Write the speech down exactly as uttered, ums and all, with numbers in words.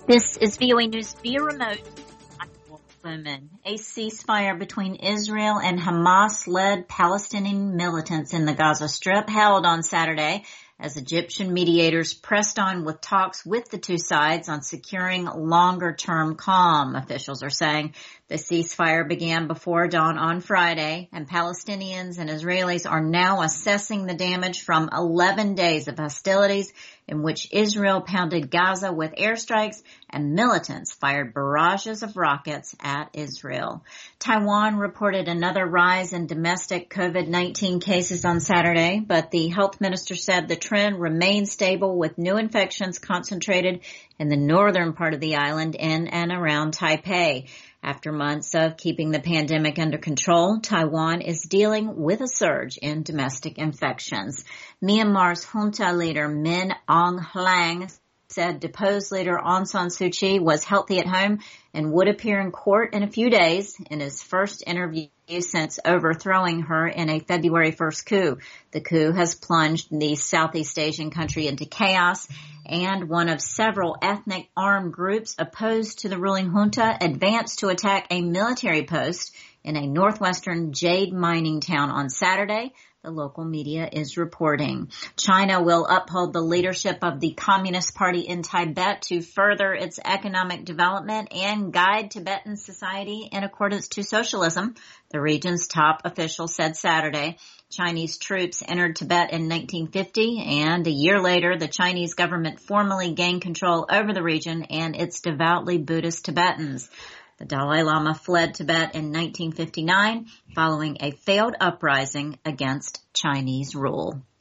This is V O A News via remote. I'm Wolf Bowman. A ceasefire between Israel and Hamas-led Palestinian militants in the Gaza Strip held on Saturday as Egyptian mediators pressed on with talks with the two sides on securing longer-term calm. Officials are saying the ceasefire began before dawn on Friday, and Palestinians and Israelis are now assessing the damage from eleven days of hostilities in which Israel pounded Gaza with airstrikes and militants fired barrages of rockets at Israel. Taiwan reported another rise in domestic COVID nineteen cases on Saturday, but the health minister said the trend remains stable with new infections concentrated in the northern part of the island in and around Taipei. After months of keeping the pandemic under control, Taiwan is dealing with a surge in domestic infections. Myanmar's junta leader Min Aung Hlaing said deposed leader Aung San Suu Kyi was healthy at home and would appear in court in a few days in his first interview since overthrowing her in a February first coup. The coup has plunged the Southeast Asian country into chaos, and one of several ethnic armed groups opposed to the ruling junta advanced to attack a military post in a northwestern jade mining town on Saturday, the local media is reporting. China will uphold the leadership of the Communist Party in Tibet to further its economic development and guide Tibetan society in accordance to socialism, the region's top official said Saturday. Chinese troops entered Tibet in nineteen fifty, and a year later, the Chinese government formally gained control over the region and its devoutly Buddhist Tibetans. The Dalai Lama fled Tibet in nineteen fifty-nine following a failed uprising against Chinese rule.